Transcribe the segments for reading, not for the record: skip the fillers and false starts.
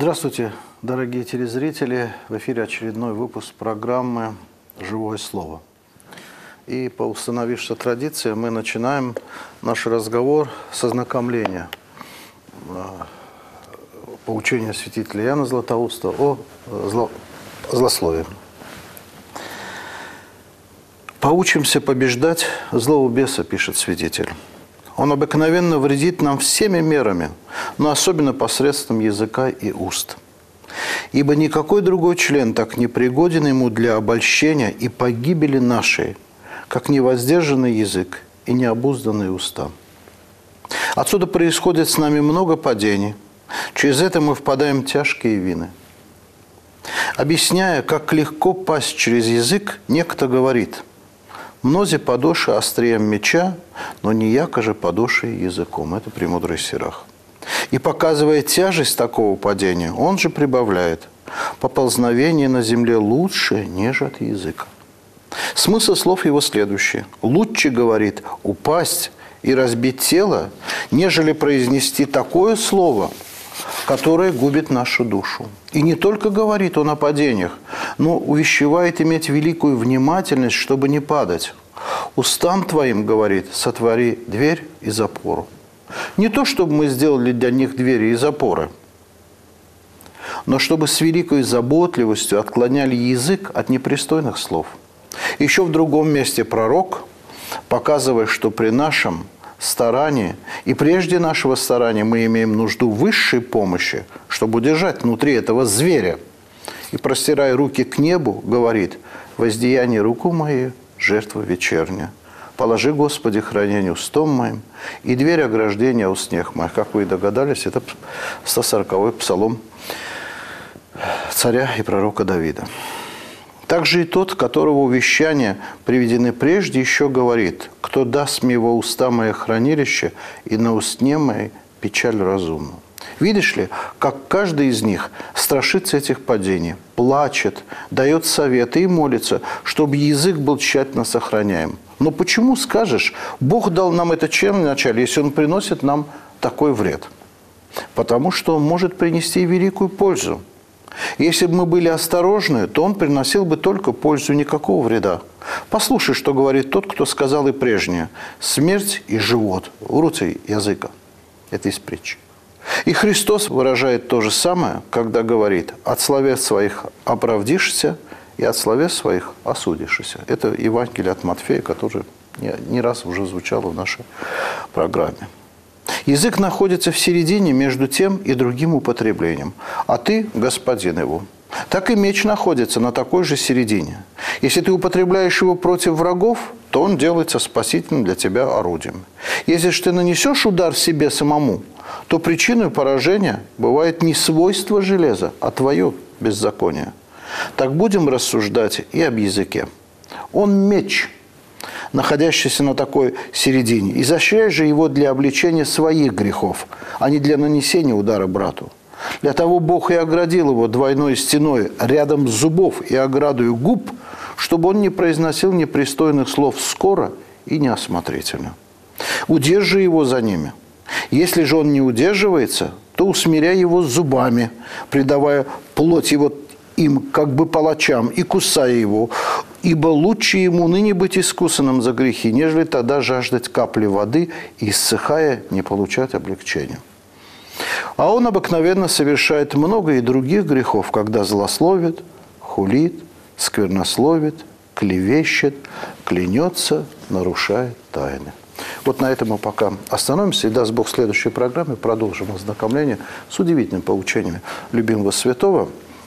Здравствуйте, дорогие телезрители. В эфире очередной выпуск программы «Живое слово». И по установившейся традиции мы начинаем наш разговор с ознакомления поучения святителя Иоанна Златоуста о злословии. «Поучимся побеждать злого беса», пишет святитель. «Он обыкновенно вредит нам всеми мерами, но особенно посредством языка и уст. Ибо никакой другой член так не пригоден ему для обольщения и погибели нашей, как невоздержанный язык и необузданные уста. Отсюда происходит с нами много падений, через это мы впадаем в тяжкие вины. Объясняя, как легко пасть через язык, некто говорит: «Мнози подоши острием меча, но не яко же подоши языком». Это премудрый Сирах. И показывая тяжесть такого падения, он же прибавляет: «Поползновение на земле лучше, неж от языка». Смысл слов его следующий. Лучше, говорит, упасть и разбить тело, нежели произнести такое слово, которое губит нашу душу. И не только говорит он о падениях, но увещевает иметь великую внимательность, чтобы не падать. «Устам твоим, — говорит, — сотвори дверь и запору». Не то, чтобы мы сделали для них двери и запоры, но чтобы с великой заботливостью отклоняли язык от непристойных слов. Еще в другом месте пророк, показывая, что при нашем старании и прежде нашего старания мы имеем нужду высшей помощи, чтобы удержать внутри этого зверя, и, простирая руки к небу, говорит: «Воздеяние руку мою, жертва вечерняя. Положи, Господи, хранение устом моим, и дверь ограждения устнех моих». Как вы и догадались, это 140-й псалом царя и пророка Давида. Также и тот, которого увещания приведены прежде, еще говорит: «Кто даст мне во уста мое хранилище, и на устне моей печаль разумную». Видишь ли, как каждый из них страшится этих падений, плачет, дает советы и молится, чтобы язык был тщательно сохраняем. Но почему, скажешь, Бог дал нам это чем вначале, если Он приносит нам такой вред? Потому что Он может принести великую пользу. Если бы мы были осторожны, то Он приносил бы только пользу, никакого вреда. Послушай, что говорит тот, кто сказал и прежнее: «Смерть и живот в руце языка». Это из притчи. И Христос выражает то же самое, когда говорит: «От словес своих оправдишься, и от словес своих осудишься». Это Евангелие от Матфея, которое не раз уже звучало в нашей программе. Язык находится в середине между тем и другим употреблением, а ты – господин его. Так и меч находится на такой же середине. Если ты употребляешь его против врагов, то он делается спасительным для тебя орудием. Если же ты нанесешь удар себе самому, то причиной поражения бывает не свойство железа, а твое беззаконие. Так будем рассуждать и об языке. Он меч, находящийся на такой середине. Изощряй же его для обличения своих грехов, а не для нанесения удара брату. Для того Бог и оградил его двойной стеной рядом зубов и оградою губ, чтобы он не произносил непристойных слов скоро и неосмотрительно. Удержи его за ними. Если же он не удерживается, то усмиряй его зубами, придавая плоть его им, как бы палачам, и кусая его, ибо лучше ему ныне быть искусанным за грехи, нежели тогда жаждать капли воды и, иссыхая, не получать облегчения. А он обыкновенно совершает много и других грехов, когда злословит, хулит, сквернословит, клевещет, клянется, нарушает тайны». Вот на этом мы пока остановимся, и даст Бог в следующей программе продолжим ознакомление с удивительными поучениями любимого святого.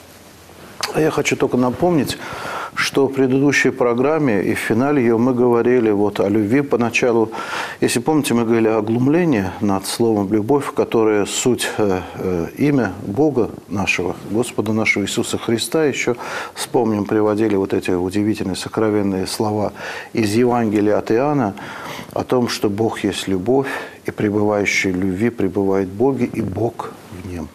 А я хочу только напомнить, что в предыдущей программе и в финале ее мы говорили вот о любви поначалу. Если помните, мы говорили о глумлении над словом «любовь», которое суть имя Бога нашего, Господа нашего Иисуса Христа. Еще вспомним, приводили вот эти удивительные сокровенные слова из Евангелия от Иоанна о том, что Бог есть любовь, и пребывающий в любви пребывает в Боге, и Бог в нем.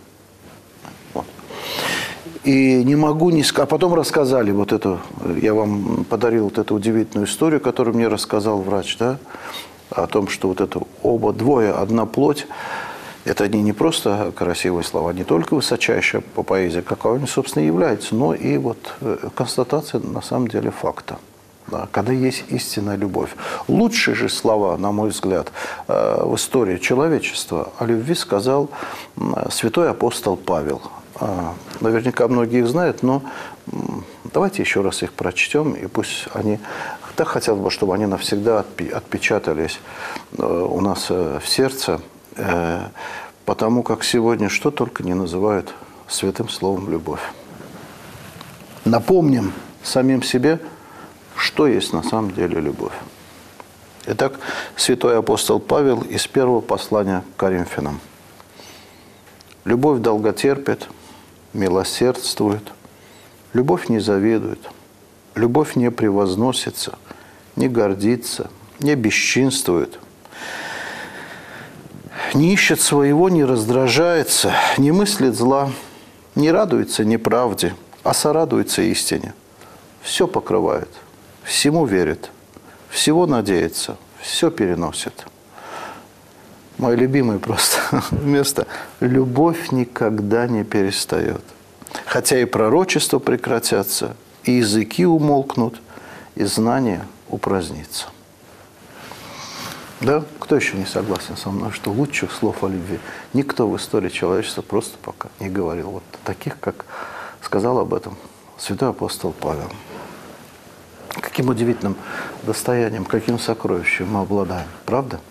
И не могу не сказать. А потом рассказали вот эту, я вам подарил вот эту удивительную историю, которую мне рассказал врач, да, о том, что вот это двое, одна плоть. Это не просто красивые слова, не только высочайшая по поэзии, какой они, собственно, являются, но и вот констатация, на самом деле, факта. Да, когда есть истинная любовь. Лучшие же слова, на мой взгляд, в истории человечества о любви сказал святой апостол Павел. Наверняка многие их знают, но давайте еще раз их прочтем, и пусть они... Так хотелось бы, чтобы они навсегда отпечатались у нас в сердце, потому как сегодня что только не называют святым словом любовь. Напомним самим себе, что есть на самом деле любовь. Итак, святой апостол Павел из первого послания к Коринфянам. «Любовь долготерпит, милосердствует, любовь не завидует, любовь не превозносится, не гордится, не бесчинствует, не ищет своего, не раздражается, не мыслит зла, не радуется неправде, а сорадуется истине. Все покрывает, всему верит, всего надеется, все переносит». Мое любимое просто место. Любовь никогда не перестает. Хотя и пророчества прекратятся, и языки умолкнут, и знание упразднится. Да? Кто еще не согласен со мной, что лучших слов о любви никто в истории человечества просто пока не говорил. Вот таких, как сказал об этом святой апостол Павел. Каким удивительным достоянием, каким сокровищем мы обладаем. Правда?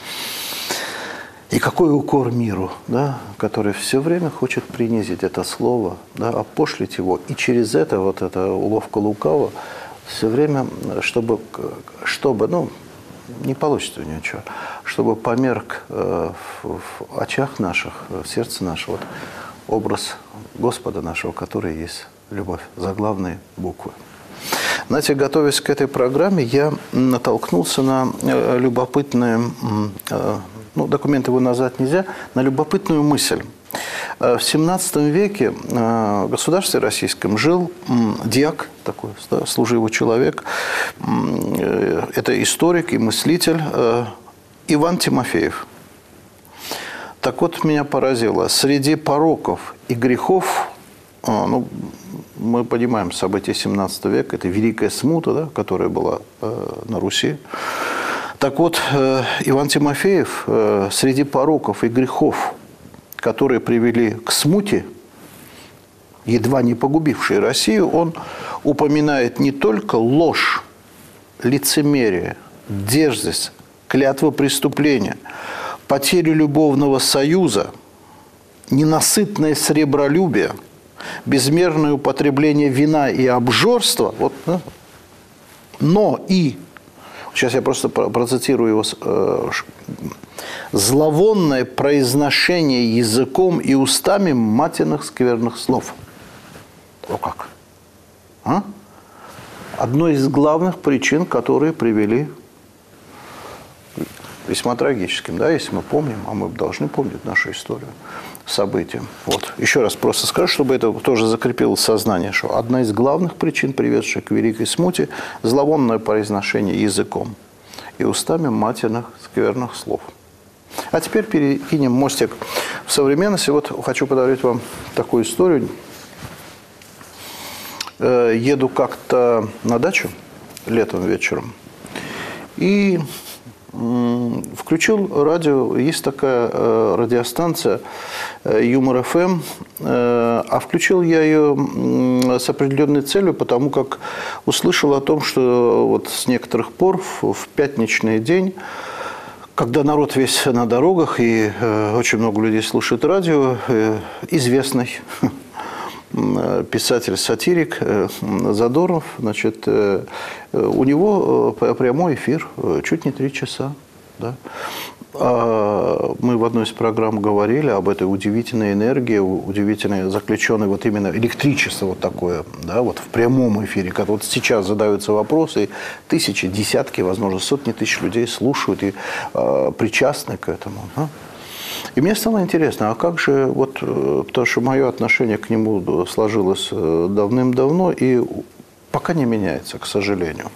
И какой укор миру, да, который все время хочет принизить это слово, да, опошлить его. И через это, вот эта уловка лукавого, все время, чтобы ну, не получится ничего, чтобы померк в очах наших, в сердце нашего вот, образ Господа нашего, который есть любовь, заглавные буквы. Знаете, готовясь к этой программе, я натолкнулся на любопытные, ну, документы его назвать нельзя, на любопытную мысль. В 17 веке в государстве российском жил дьяк, такой, да, служивый человек, это историк и мыслитель Иван Тимофеев. Так вот, меня поразило, среди пороков и грехов, ну, мы понимаем события 17 века, это Великая Смута, да, которая была на Руси. Так вот, Иван Тимофеев среди пороков и грехов, которые привели к смуте, едва не погубившей Россию, он упоминает не только ложь, лицемерие, дерзость, клятва преступления, потерю любовного союза, ненасытное сребролюбие, безмерное употребление вина и обжорства, вот, да, но и, сейчас я просто процитирую его, зловонное произношение языком и устами матерных скверных слов. О как? А? Одной из главных причин, которые привели весьма трагическим, да, если мы помним, а мы должны помнить нашу историю, события. Вот. Еще раз просто скажу, чтобы это тоже закрепилось в сознании, что одна из главных причин, приведших к Великой Смуте, зловонное произношение языком и устами матерных скверных слов. А теперь перекинем мостик в современность. И вот хочу подарить вам такую историю. Еду как-то на дачу летом вечером и включил радио. Есть такая радиостанция Юмор ФМ, а включил я ее с определенной целью, потому как услышал о том, что вот с некоторых пор в пятничный день, когда народ весь на дорогах и очень много людей слушает радио, известный писатель-сатирик Задорнов, значит, у него прямой эфир чуть не 3 часа. Да? Мы в одной из программ говорили об этой удивительной энергии, удивительной заключенной вот именно электричество вот такое, да, вот в прямом эфире, как вот сейчас задаются вопросы, и тысячи, десятки, возможно, сотни тысяч людей слушают и причастны к этому. Да? И мне стало интересно, а как же, вот, потому что мое отношение к нему сложилось давным-давно и пока не меняется, к сожалению.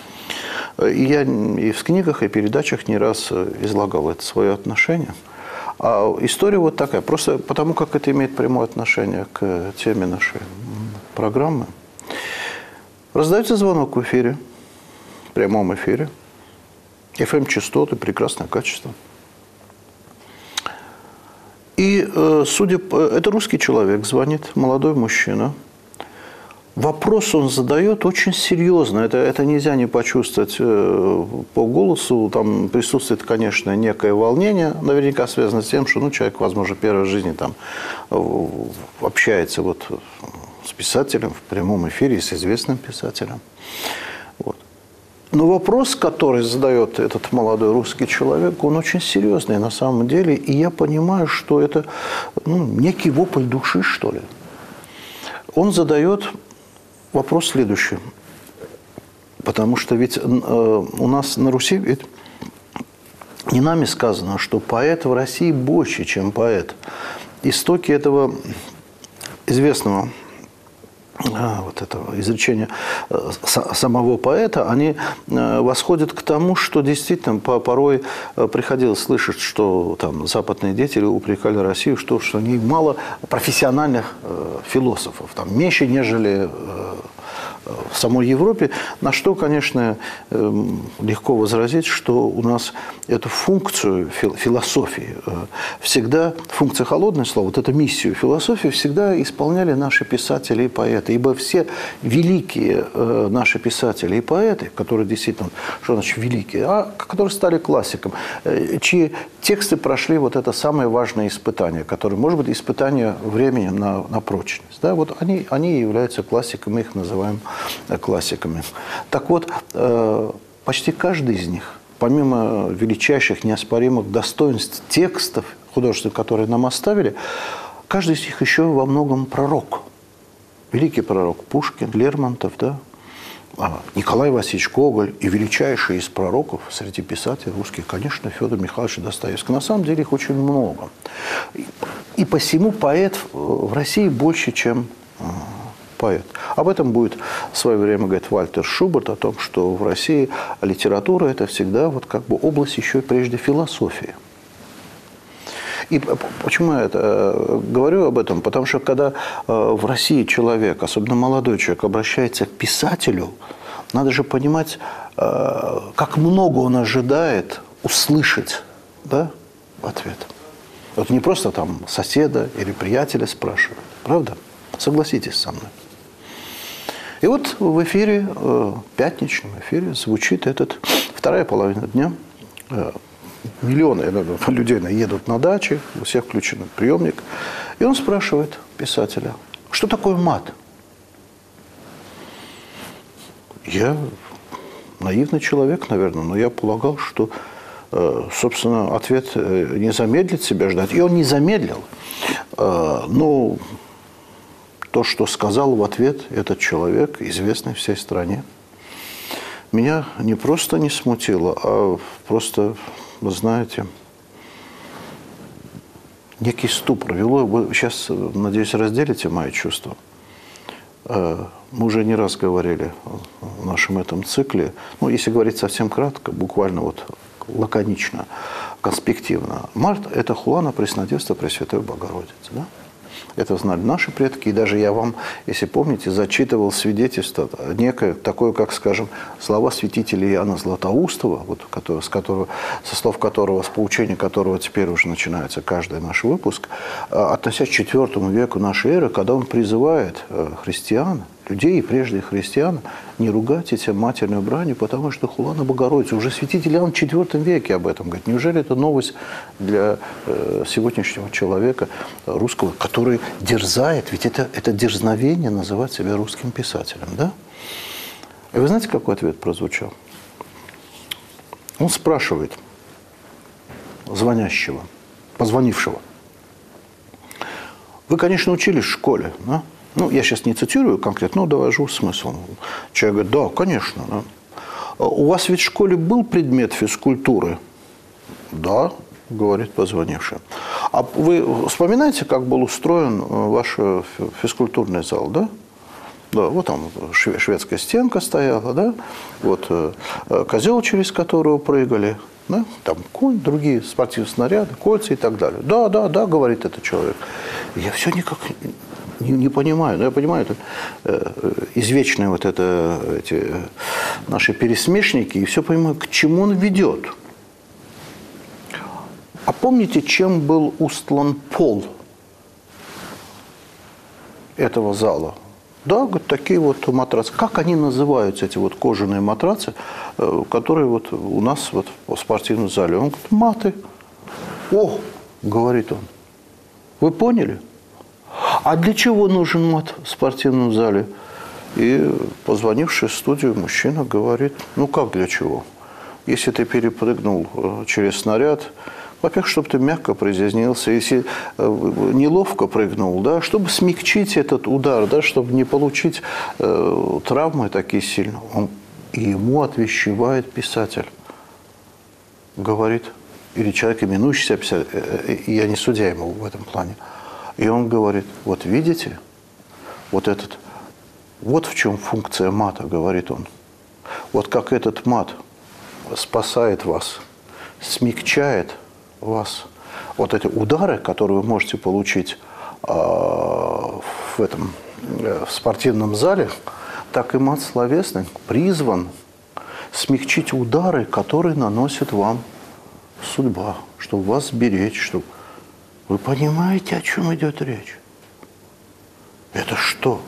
И я и в книгах, и в передачах не раз излагал это свое отношение. А история вот такая, просто потому как это имеет прямое отношение к теме нашей программы. Раздается звонок в эфире, в прямом эфире. FM-частоты, прекрасное качество. И, это русский человек звонит, молодой мужчина. Вопрос он задает очень серьезно. Это нельзя не почувствовать по голосу. Там присутствует, конечно, некое волнение, наверняка связано с тем, что человек, возможно, первый в жизни там, общается с писателем в прямом эфире, с известным писателем. Вот. Но вопрос, который задает этот молодой русский человек, он очень серьезный на самом деле. И я понимаю, что это некий вопль души, что ли. Он задает вопрос следующий. Потому что ведь у нас на Руси ведь не нами сказано, что поэт в России больше, чем поэт. Истоки этого известного этого изречения самого поэта, они восходят к тому, что действительно порой приходилось слышать, что там западные деятели упрекали Россию, что у ней мало профессиональных философов, там меньше, нежели в самой Европе, на что, конечно, легко возразить, что у нас эту функцию философии всегда, функция холодное слово, эту миссию философии всегда исполняли наши писатели и поэты. Ибо все великие наши писатели и поэты, которые действительно, что значит великие, которые стали классиком, чьи тексты прошли это самое важное испытание, которое, может быть, испытание временем на прочность. Да? Вот они являются классиками, мы их называем классиками. Так вот, почти каждый из них, помимо величайших неоспоримых достоинств текстов художественных, которые нам оставили, каждый из них еще во многом пророк. Великий пророк Пушкин, Лермонтов, да? Николай Васильевич Гоголь и величайший из пророков среди писателей русских, конечно, Федор Михайлович Достоевский. На самом деле их очень много. И посему поэт в России больше, чем поэт. Об этом будет в свое время говорить Вальтер Шуберт, о том, что в России литература – это всегда область еще и прежде философии. И почему я говорю об этом? Потому что когда в России человек, особенно молодой человек, обращается к писателю, надо же понимать, как много он ожидает услышать, да, в ответ. Это не просто там соседа или приятеля спрашивают, правда? Согласитесь со мной. И вот в эфире, пятничном эфире, звучит вторая половина дня. Миллионы людей едут на даче, у всех включен приемник. И он спрашивает писателя, что такое мат? Я наивный человек, наверное, но я полагал, что, собственно, ответ не замедлит себя ждать. И он не замедлил. Но то, что сказал в ответ этот человек, известный всей стране, меня не просто не смутило, а просто, вы знаете, некий ступор вело. Вы сейчас, надеюсь, разделите мои чувства. Мы уже не раз говорили в нашем этом цикле, если говорить совсем кратко, буквально лаконично, конспективно. Март – это Хуана Преснодевства Пресвятой Богородицы, да? Это знали наши предки. И даже я вам, если помните, зачитывал свидетельство, некое такое, как, скажем, слова святителя Иоанна Златоустова, со слов которого, с поучения которого теперь уже начинается каждый наш выпуск, относясь к IV веку нашей эры, когда он призывает христиан, людей, прежде христиан, не ругать этим матерной бранью, потому что Хуана Богородица, уже святитель Иоанн в IV веке об этом говорит. Неужели это новость для сегодняшнего человека русского, который дерзает, ведь это дерзновение называть себя русским писателем, да? И вы знаете, какой ответ прозвучал? Он спрашивает позвонившего. Вы, конечно, учились в школе, да? Я сейчас не цитирую конкретно, но довожу смысл. Человек говорит, да, конечно. Да. У вас ведь в школе был предмет физкультуры? Да, говорит позвонивший. А вы вспоминаете, как был устроен ваш физкультурный зал, да? Да, вот там шведская стенка стояла, да? Вот козел, через которого прыгали. Да? Там конь, другие спортивные снаряды, кольца и так далее. Да, да, да, говорит этот человек. Я все никак не понимаю. Но я понимаю, это извечные вот это, эти наши пересмешники, и все понимаю, к чему он ведет. А помните, чем был устлан пол этого зала? Да, говорит, такие вот матрацы. Как они называются, эти вот кожаные матрацы, которые вот у нас вот в спортивном зале? Он говорит, маты. О, говорит он, вы поняли? А для чего нужен мат в спортивном зале? И позвонивший в студию мужчина говорит, ну как для чего? Если ты перепрыгнул через снаряд, во-первых, чтобы ты мягко приземлился, если неловко прыгнул, да, чтобы смягчить этот удар, да, чтобы не получить травмы такие сильные. И ему отвещевает писатель. Говорит, или человек, именующий себя писателем, я не судья ему в этом плане. И он говорит, вот видите, вот в чем функция мата, говорит он. Вот как этот мат спасает вас, смягчает вас. Вот эти удары, которые вы можете получить в спортивном зале, так и мат словесный призван смягчить удары, которые наносит вам судьба, чтобы вас беречь, чтобы... Вы понимаете, о чем идет речь? Это что?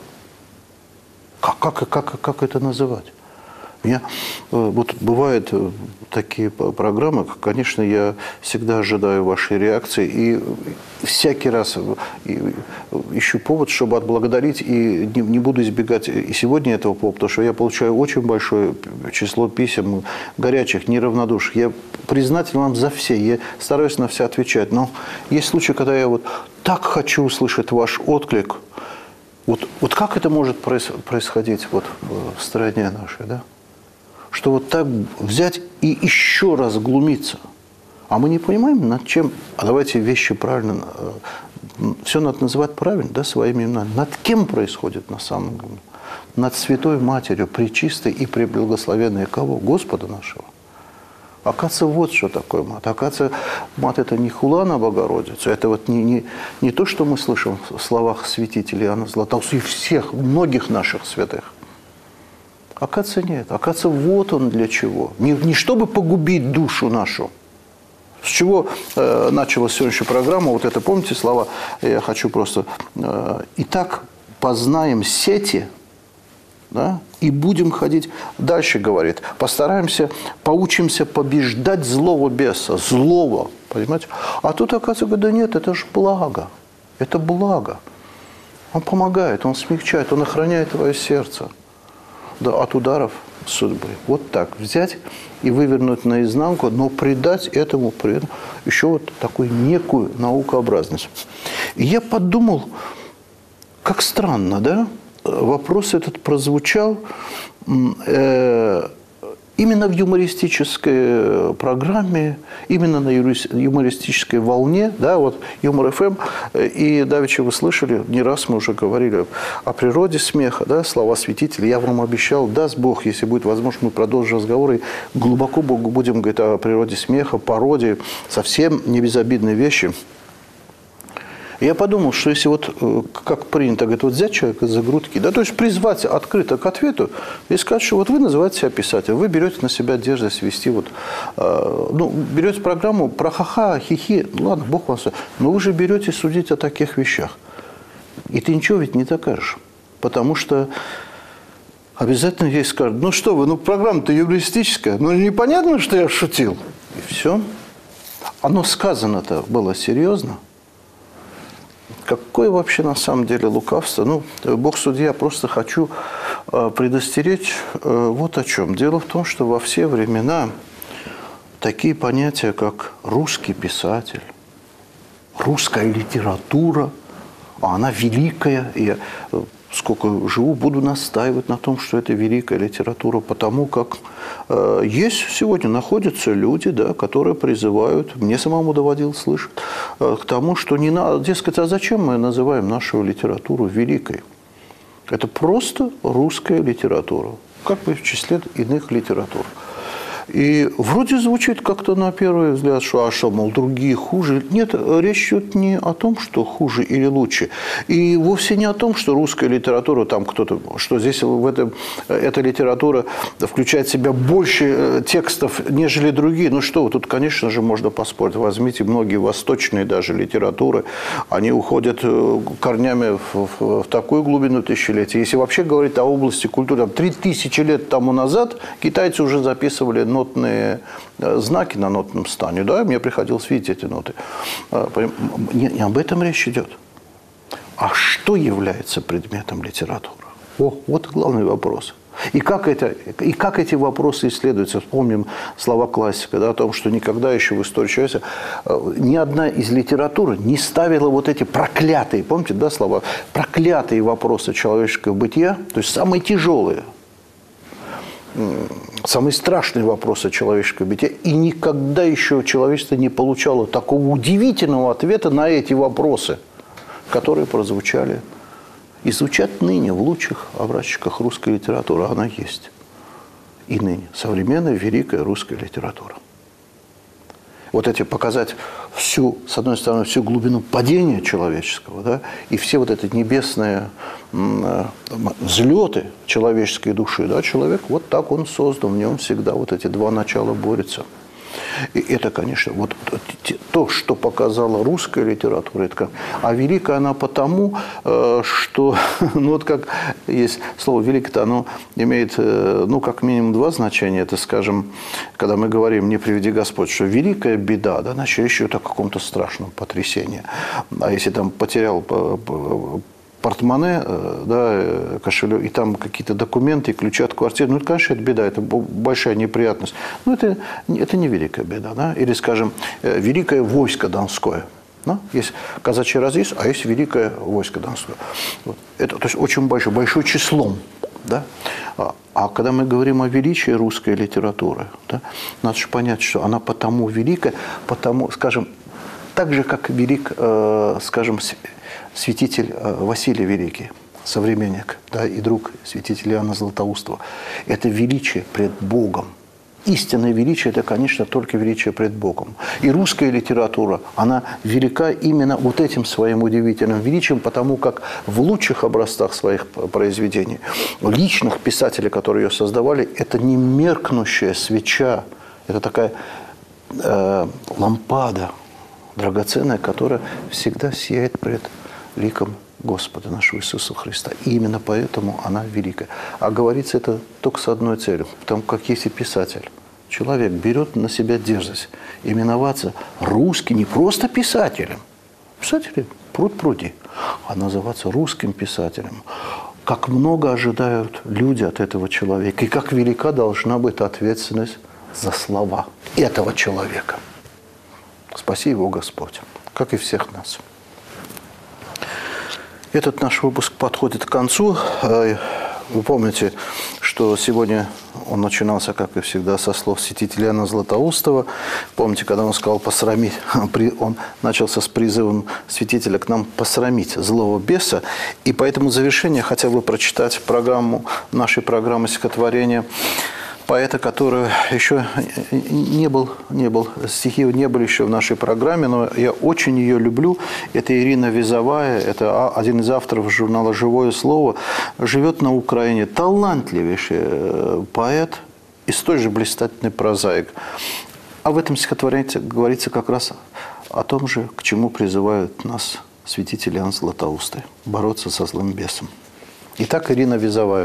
Как это называть? У меня вот бывают такие программы, конечно, я всегда ожидаю вашей реакции и всякий раз ищу повод, чтобы отблагодарить, и не буду избегать и сегодня этого повода, потому что я получаю очень большое число писем горячих, неравнодушных. Я признателен вам за все, я стараюсь на все отвечать, но есть случаи, когда я вот так хочу услышать ваш отклик. Вот как это может происходить вот в стране нашей, да? Что вот так взять и еще раз глумиться. А мы не понимаем, над чем... А давайте вещи правильно... Все надо называть правильно, да, своими именами. Над кем происходит на самом деле? Над Святой Матерью, Пречистой и Преблагословенной кого? Господа нашего. Оказывается, вот что такое мат. Оказывается, мат – это не хула на Богородицу, это вот не то, что мы слышим в словах святителей Иоанна Златоуста и всех, многих наших святых. Оказывается, нет. Оказывается, вот он для чего. Не чтобы погубить душу нашу. С чего началась сегодняшняя программа? Вот это, помните слова? Я хочу просто... «Итак, познаем сети, да, и будем ходить...» Дальше говорит. Постараемся, поучимся побеждать злого беса. Злого. Понимаете? А тут, оказывается, говорит, да нет, это же благо. Это благо. Он помогает, он смягчает, он охраняет твое сердце. Да, от ударов судьбы. Вот так взять и вывернуть наизнанку, но придать этому еще вот такую некую наукообразность. И я подумал, как странно, да? Вопрос этот прозвучал именно в юмористической программе, именно на юмористической волне, да, вот Юмор ФМ. И давеча вы слышали, не раз мы уже говорили о природе смеха, да, слова святителей. Я вам обещал, даст Бог, если будет возможно, мы продолжим разговор и глубоко будем говорить о природе смеха, пародии, совсем не безобидные вещи. Я подумал, что если вот, как принято, говорит, вот взять человека за грудки, да, то есть призвать открыто к ответу и сказать, что вот вы называете себя писателем, вы берете на себя дерзость вести, вот, берете программу про ха-ха, хихи, ладно, Бог вам судит, но вы же берете судить о таких вещах. И ты ничего ведь не докажешь, потому что обязательно ей скажут, ну что вы, ну программа-то юмористическая, ну непонятно, что я шутил. И все. Оно сказано-то было серьезно. Какое вообще на самом деле лукавство? Ну, Бог судья, просто хочу предостеречь вот о чем. Дело в том, что во все времена такие понятия, как русский писатель, русская литература, а она великая, и я сколько живу, буду настаивать на том, что это великая литература, потому как есть сегодня, находятся люди, да, которые призывают, мне самому доводилось слышать, к тому, что не надо, дескать, а зачем мы называем нашу литературу великой? Это просто русская литература, как бы в числе иных литератур. И вроде звучит как-то на первый взгляд, что, мол, другие хуже. Нет, речь идет не о том, что хуже или лучше. И вовсе не о том, что русская литература, там кто-то, что здесь эта литература включает в себя больше текстов, нежели другие. Ну что, тут, конечно же, можно поспорить. Возьмите многие восточные даже литературы, они уходят корнями в такую глубину тысячелетия. Если вообще говорить о области культуры, 3000 лет тому назад китайцы уже записывали нотные знаки на нотном стане. Да, мне приходилось видеть эти ноты. Не об этом речь идет. А что является предметом литературы? Вот главный вопрос. И как эти вопросы исследуются? Вспомним слова классика, да, о том, что никогда еще в истории человечества ни одна из литератур не ставила вот эти проклятые, помните, да, слова? Проклятые вопросы человеческого бытия, то есть самые тяжелые, самые страшные вопросы человеческого бытия. И никогда еще человечество не получало такого удивительного ответа на эти вопросы, которые прозвучали и звучат ныне в лучших образчиках русской литературы. Она есть и ныне. Современная великая русская литература. Вот эти показать всю, с одной стороны, всю глубину падения человеческого, да, и все вот эти небесные взлеты человеческой души. Да, человек вот так он создан, в нем всегда вот эти два начала борются. И это, конечно, вот то, что показала русская литература, а великая она потому, что, ну вот как есть слово «великое», оно имеет, ну, как минимум два значения. Это, скажем, когда мы говорим «не приведи Господь», что великая беда, да, значит, речь идет о каком-то страшном потрясении. А если там потерял портмоне, да, кошелек, и там какие-то документы, ключи от квартиры. Ну, это, конечно, это беда, это большая неприятность. Но это не великая беда. Да? Или, скажем, великое войско Донское. Да? Есть казачий разъезд, а есть великое войско Донское. Вот. Это, то есть очень большой числом. Да? А когда мы говорим о величии русской литературы, да, надо же понять, что она потому великая, потому, скажем, так же, как велик, скажем, святитель Василий Великий, современник, да, и друг святителя Иоанна Златоустова. Это величие пред Богом. Истинное величие – это, конечно, только величие пред Богом. И русская литература, она велика именно вот этим своим удивительным величием, потому как в лучших образцах своих произведений, личных писателей, которые ее создавали, это не меркнущая свеча, это такая лампада драгоценная, которая всегда сияет пред ликом Господа нашего Иисуса Христа. И именно поэтому она великая. А говорится это только с одной целью. Потому как если писатель, человек берет на себя дерзость именоваться русским, не просто писателем, писателем пруд-пруди, а называться русским писателем, как много ожидают люди от этого человека, и как велика должна быть ответственность за слова этого человека. Спаси его Господь, как и всех нас. Этот наш выпуск подходит к концу. Вы помните, что сегодня он начинался, как и всегда, со слов святителя Иоанна Златоустова. Помните, когда он сказал «посрамить», он начался с призывом святителя к нам посрамить злого беса. И поэтому в завершение хотел бы прочитать нашей программы стихотворения поэта, который еще стихи не были еще в нашей программе, но я очень ее люблю. Это Ирина Визовая, это один из авторов журнала «Живое слово». Живет на Украине. Талантливейший поэт и столь же блистательный прозаик. А в этом стихотворении говорится как раз о том же, к чему призывают нас святитель Иоанн Златоустый – бороться со злым бесом. Итак, Ирина Визовая.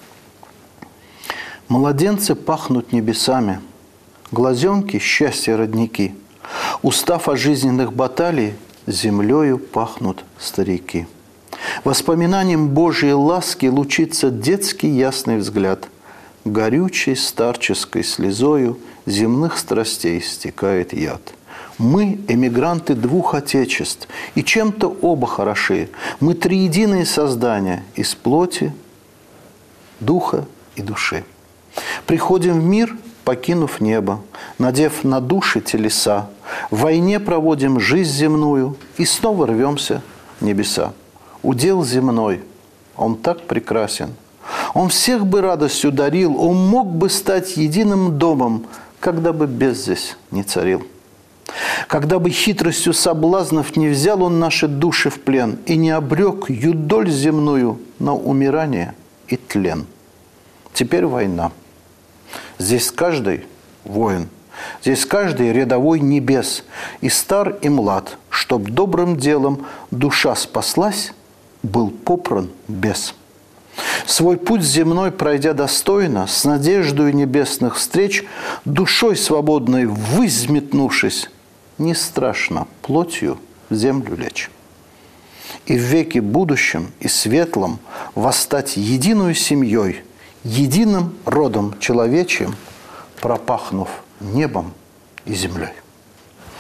Младенцы пахнут небесами, глазенки – счастья родники. Устав от жизненных баталий, землею пахнут старики. Воспоминанием Божьей ласки лучится детский ясный взгляд. Горючей старческой слезою земных страстей стекает яд. Мы – эмигранты двух отечеств, и чем-то оба хороши. Мы триединые создания из плоти, духа и души. Приходим в мир, покинув небо, надев на души телеса, в войне проводим жизнь земную и снова рвемся в небеса. Удел земной, он так прекрасен, он всех бы радостью дарил, он мог бы стать единым домом, когда бы бес здесь не царил. Когда бы хитростью соблазнов не взял он наши души в плен и не обрек юдоль земную на умирание и тлен. Теперь война. Здесь каждый воин, здесь каждый рядовой небес, и стар, и млад, чтоб добрым делом душа спаслась, был попран бес. Свой путь земной пройдя достойно, с надеждой небесных встреч, душой свободной ввысь взметнувшись, не страшно плотью в землю лечь. И в веке будущем и светлом восстать единую семьей, единым родом человечьим, пропахнув небом и землей.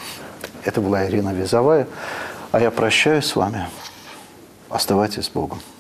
Это была Ирина Визовая, а я прощаюсь с вами. Оставайтесь с Богом.